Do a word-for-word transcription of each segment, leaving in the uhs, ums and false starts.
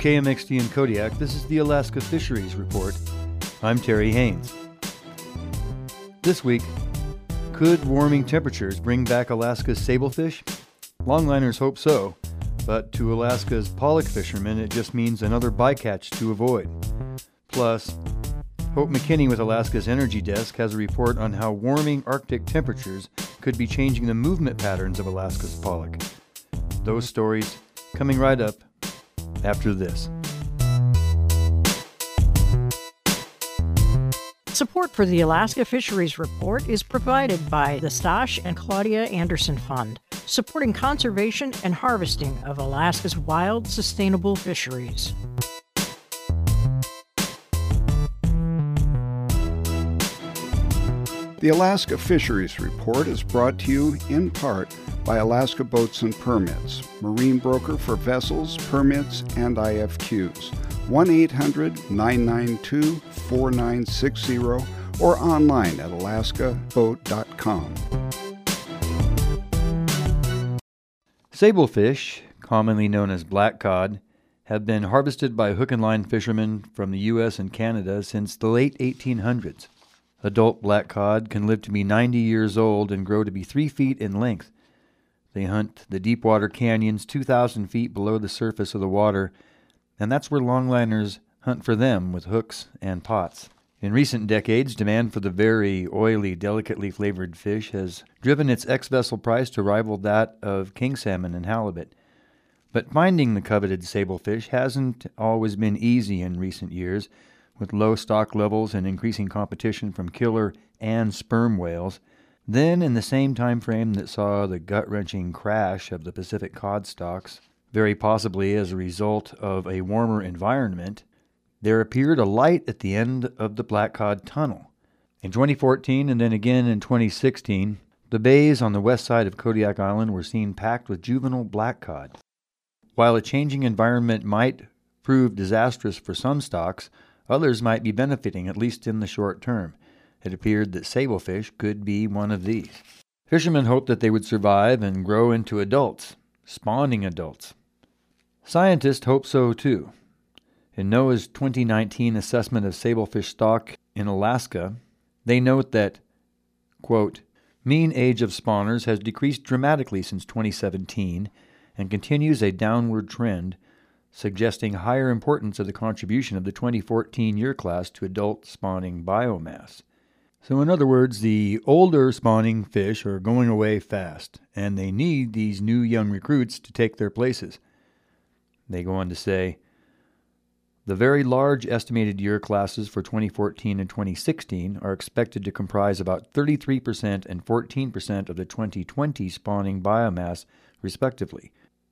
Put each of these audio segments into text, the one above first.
K M X D in Kodiak, this is the Alaska Fisheries Report. I'm Terry Haynes. This week, could warming temperatures bring back Alaska's sablefish? Longliners hope so, but to Alaska's pollock fishermen, it just means another bycatch to avoid. Plus, Hope McKinney with Alaska's Energy Desk has a report on how warming Arctic temperatures could be changing the movement patterns of Alaska's pollock. Those stories coming right up after this. Support for the Alaska Fisheries Report is provided by the Stosh and Claudia Anderson Fund, supporting conservation and harvesting of Alaska's wild, sustainable fisheries. The Alaska Fisheries Report is brought to you in part by Alaska Boats and Permits, marine broker for vessels, permits, and I F Qs. one eight hundred nine nine two four nine six zero or online at alaska boat dot com. Sablefish, commonly known as black cod, have been harvested by hook and line fishermen from the U S and Canada since the late eighteen hundreds. Adult black cod can live to be ninety years old and grow to be three feet in length. They hunt the deep water canyons two thousand feet below the surface of the water, and that's where longliners hunt for them with hooks and pots. In recent decades, demand for the very oily, delicately flavored fish has driven its ex-vessel price to rival that of king salmon and halibut. But finding the coveted sablefish hasn't always been easy in recent years, with low stock levels and increasing competition from killer and sperm whales. Then, in the same time frame that saw the gut-wrenching crash of the Pacific cod stocks, very possibly as a result of a warmer environment, there appeared a light at the end of the black cod tunnel. In twenty fourteen and then again in twenty sixteen, the bays on the west side of Kodiak Island were seen packed with juvenile black cod. While a changing environment might prove disastrous for some stocks, others might be benefiting, at least in the short term. It appeared that sablefish could be one of these. Fishermen hoped that they would survive and grow into adults, spawning adults. Scientists hope so too. In NOAA's twenty nineteen assessment of sablefish stock in Alaska, they note that, quote, mean age of spawners has decreased dramatically since twenty seventeen and continues a downward trend, suggesting higher importance of the contribution of the twenty fourteen year class to adult spawning biomass. So in other words, the older spawning fish are going away fast, and they need these new young recruits to take their places. They go on to say, the very large estimated year classes for twenty fourteen and twenty sixteen are expected to comprise about thirty-three percent and fourteen percent of the twenty twenty spawning biomass, respectively.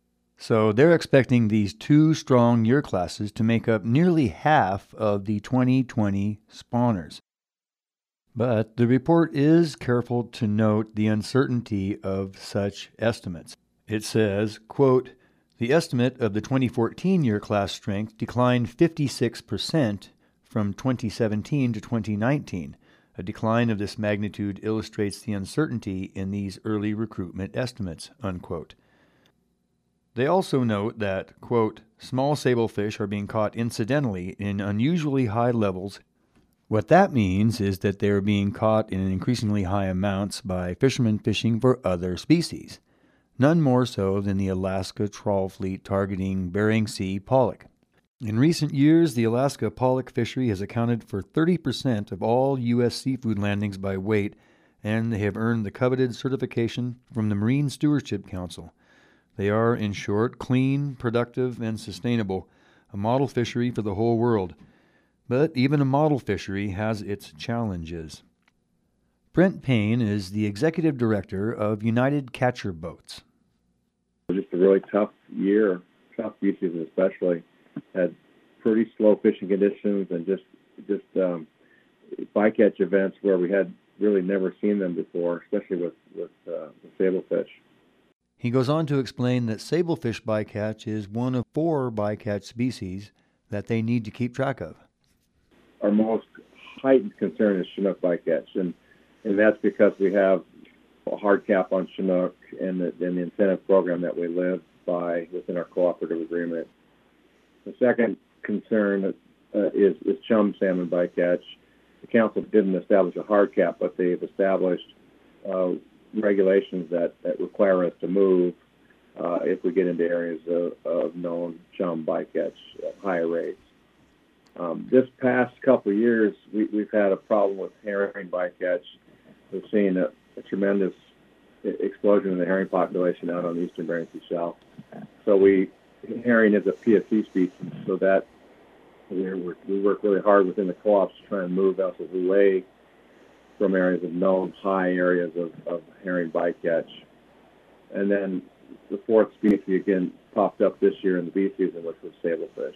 So they're expecting these two strong year classes to make up nearly half of the twenty twenty spawners. But the report is careful to note the uncertainty of such estimates. It says, quote, the estimate of the twenty fourteen year class strength declined fifty-six percent from twenty seventeen to twenty nineteen. A decline of this magnitude illustrates the uncertainty in these early recruitment estimates, unquote. They also note that, quote, small sablefish are being caught incidentally in unusually high levels. What that means is that they are being caught in increasingly high amounts by fishermen fishing for other species, none more so than the Alaska trawl fleet targeting Bering Sea pollock. In recent years, the Alaska pollock fishery has accounted for thirty percent of all U S seafood landings by weight, and they have earned the coveted certification from the Marine Stewardship Council. They are, in short, clean, productive, and sustainable, a model fishery for the whole world. But even a model fishery has its challenges. Brent Payne is the executive director of United Catcher Boats. Just a really tough year, tough beach season especially. Had pretty slow fishing conditions and just just um, bycatch events where we had really never seen them before, especially with, with, uh, with sablefish. He goes on to explain that sablefish bycatch is one of four bycatch species that they need to keep track of. Our most heightened concern is Chinook bycatch, and, and that's because we have a hard cap on Chinook and the, and the incentive program that we live by within our cooperative agreement. The second concern uh, is, is chum salmon bycatch. The council didn't establish a hard cap, but they've established uh, regulations that, that require us to move uh, if we get into areas of, of known chum bycatch at higher rates. Um, this past couple of years, we, we've had a problem with herring bycatch. We've seen a, a tremendous explosion in the herring population out on the eastern Bering Sea shelf. So we herring is a P S C species, so that we're, we're, we work really hard within the co-ops to try and move vessels away from areas of known high areas of, of herring bycatch. And then the fourth species again popped up this year in the bee season, which was sablefish.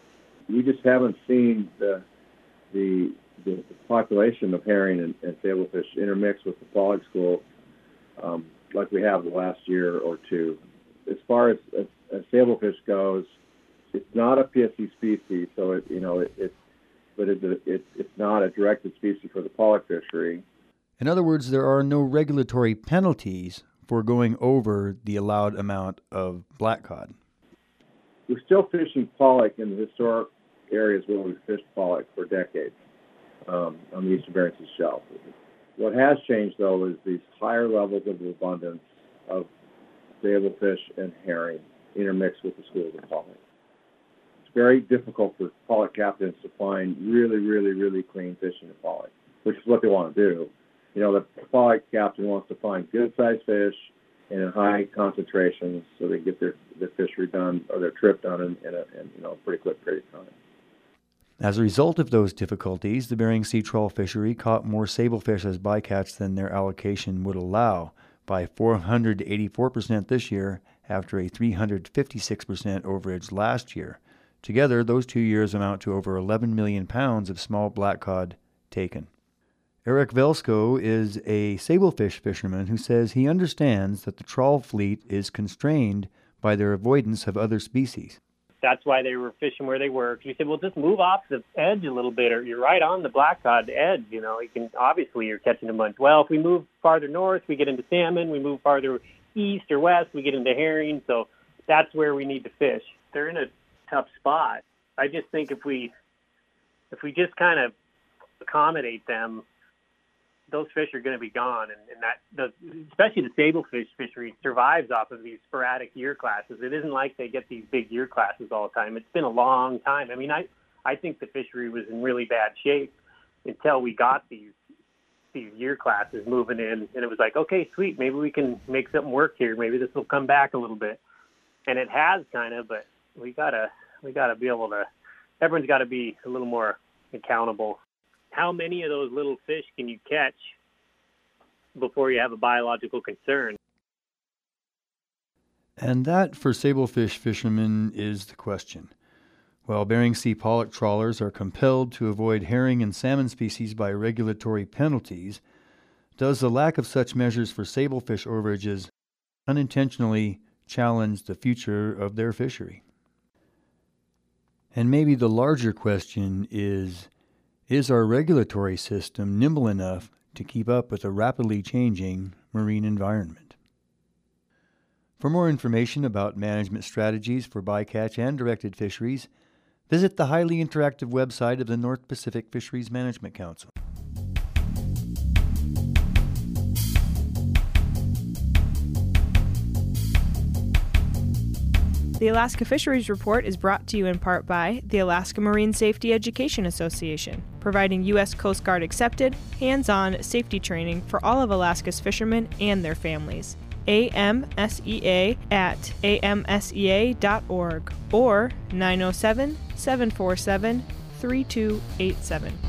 We just haven't seen the the, the, the population of herring and, and sablefish intermix with the pollock school um, like we have the last year or two. As far as, as, as sablefish goes, it's not a P S C species, so it you know it, it but it, it it's not a directed species for the pollock fishery. In other words, there are no regulatory penalties for going over the allowed amount of black cod. We're still fishing pollock in the historic areas where we've fished pollock for decades um, on the eastern Bering Sea shelf. What has changed, though, is these higher levels of abundance of sablefish and herring intermixed with the schools of pollock. It's very difficult for pollock captains to find really, really, really clean fishing of pollock, which is what they want to do. You know, the pollock captain wants to find good-sized fish and in high concentrations so they can get their, their fishery done or their trip done in, in, a, in you know, a pretty quick period of time. As a result of those difficulties, the Bering Sea trawl fishery caught more sablefish as bycatch than their allocation would allow, by four hundred eighty-four percent this year after a three hundred fifty-six percent overage last year. Together, those two years amount to over eleven million pounds of small black cod taken. Eric Velsko is a sablefish fisherman who says he understands that the trawl fleet is constrained by their avoidance of other species. That's why they were fishing where they were. We said, well, just move off the edge a little bit, or you're right on the black cod edge. You know, you can obviously you're catching a bunch. Well, if we move farther north, we get into salmon. We move farther east or west, we get into herring. So that's where we need to fish. They're in a tough spot. I just think if we if we just kind of accommodate them, those fish are going to be gone, and, and that the, especially the sablefish fishery survives off of these sporadic year classes. It isn't like they get these big year classes all the time. It's been a long time. I mean, I I think the fishery was in really bad shape until we got these these year classes moving in, and it was like, okay, sweet, maybe we can make something work here. Maybe this will come back a little bit, and it has kind of. But we gotta we gotta be able to. Everyone's got to be a little more accountable. How many of those little fish can you catch before you have a biological concern? And that, for sablefish fishermen, is the question. While Bering Sea pollock trawlers are compelled to avoid herring and salmon species by regulatory penalties, does the lack of such measures for sablefish overages unintentionally challenge the future of their fishery? And maybe the larger question is, is our regulatory system nimble enough to keep up with a rapidly changing marine environment? For more information about management strategies for bycatch and directed fisheries, visit the highly interactive website of the North Pacific Fisheries Management Council. The Alaska Fisheries Report is brought to you in part by the Alaska Marine Safety Education Association, providing U S Coast Guard accepted, hands-on safety training for all of Alaska's fishermen and their families. A M S E A at A M S E A dot org or nine oh seven, seven four seven, three two eight seven.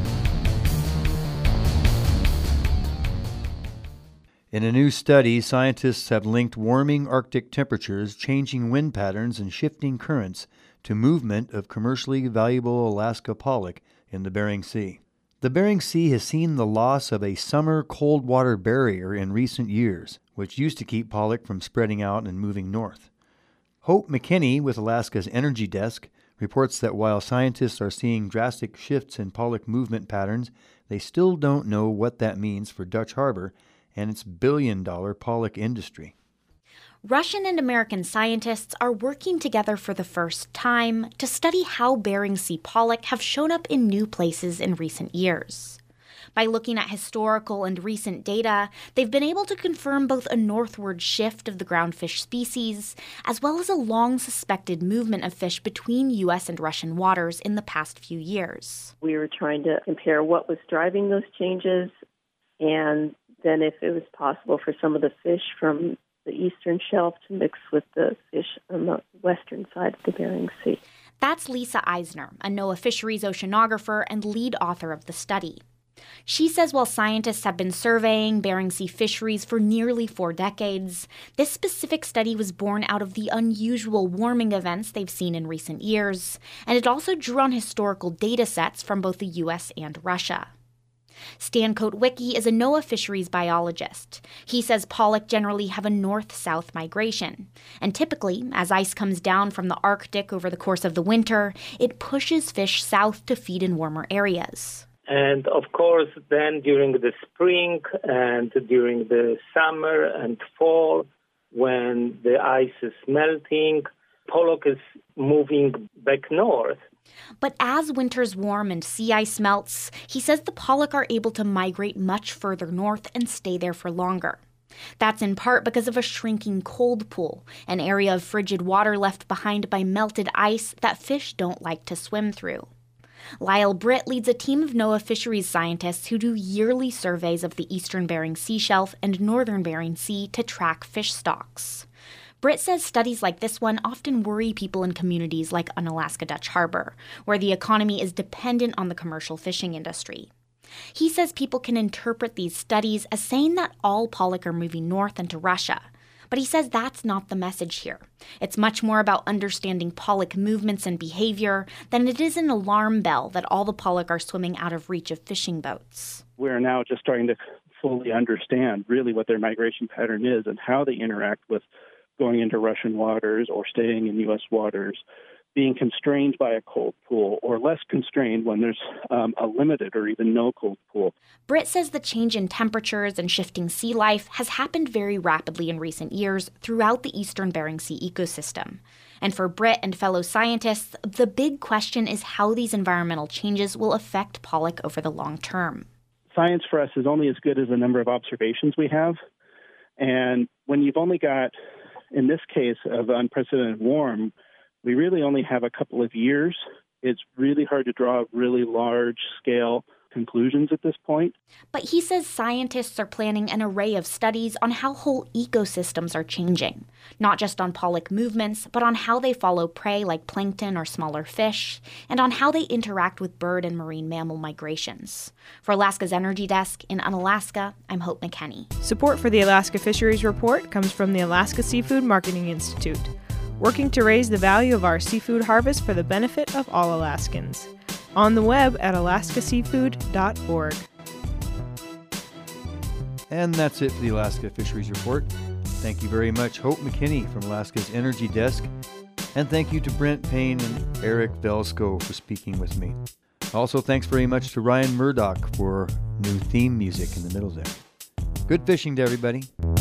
In a new study, scientists have linked warming Arctic temperatures, changing wind patterns, and shifting currents to movement of commercially valuable Alaska pollock in the Bering Sea. The Bering Sea has seen the loss of a summer cold water barrier in recent years, which used to keep pollock from spreading out and moving north. Hope McKinney with Alaska's Energy Desk reports that while scientists are seeing drastic shifts in pollock movement patterns, they still don't know what that means for Dutch Harbor and its billion-dollar pollock industry. Russian and American scientists are working together for the first time to study how Bering Sea pollock have shown up in new places in recent years. By looking at historical and recent data, they've been able to confirm both a northward shift of the groundfish species, as well as a long-suspected movement of fish between U S and Russian waters in the past few years. We were trying to compare what was driving those changes, and then if it was possible for some of the fish from the eastern shelf to mix with the fish on the western side of the Bering Sea. That's Lisa Eisner, a NOAA fisheries oceanographer and lead author of the study. She says while scientists have been surveying Bering Sea fisheries for nearly four decades, this specific study was born out of the unusual warming events they've seen in recent years, and it also drew on historical data sets from both the U S and Russia. Stan Kotwicki is a NOAA fisheries biologist. He says pollock generally have a north-south migration. And typically, as ice comes down from the Arctic over the course of the winter, it pushes fish south to feed in warmer areas. And of course, then during the spring and during the summer and fall, when the ice is melting, pollock is moving back north. But as winters warm and sea ice melts, he says the pollock are able to migrate much further north and stay there for longer. That's in part because of a shrinking cold pool, an area of frigid water left behind by melted ice that fish don't like to swim through. Lyle Britt leads a team of NOAA fisheries scientists who do yearly surveys of the eastern Bering Sea shelf and northern Bering Sea to track fish stocks. Britt says studies like this one often worry people in communities like Unalaska Dutch Harbor, where the economy is dependent on the commercial fishing industry. He says people can interpret these studies as saying that all pollock are moving north into Russia. But he says that's not the message here. It's much more about understanding pollock movements and behavior than it is an alarm bell that all the pollock are swimming out of reach of fishing boats. We're now just starting to fully understand really what their migration pattern is and how they interact with going into Russian waters or staying in U S waters, being constrained by a cold pool or less constrained when there's um, a limited or even no cold pool. Britt says the change in temperatures and shifting sea life has happened very rapidly in recent years throughout the eastern Bering Sea ecosystem. And for Britt and fellow scientists, the big question is how these environmental changes will affect pollock over the long term. Science for us is only as good as the number of observations we have. And when you've only got, in this case of unprecedented warm, we really only have a couple of years. It's really hard to draw really large-scale conclusions at this point. But he says scientists are planning an array of studies on how whole ecosystems are changing, not just on pollock movements, but on how they follow prey like plankton or smaller fish, and on how they interact with bird and marine mammal migrations. For Alaska's Energy Desk in Unalaska, I'm Hope McKenney. Support for the Alaska Fisheries Report comes from the Alaska Seafood Marketing Institute, working to raise the value of our seafood harvest for the benefit of all Alaskans. On the web at alaska seafood dot org. And that's it for the Alaska Fisheries Report. Thank you very much, Hope McKinney from Alaska's Energy Desk. And thank you to Brent Payne and Eric Velsko for speaking with me. Also, thanks very much to Ryan Murdoch for new theme music in the middle there. Good fishing to everybody.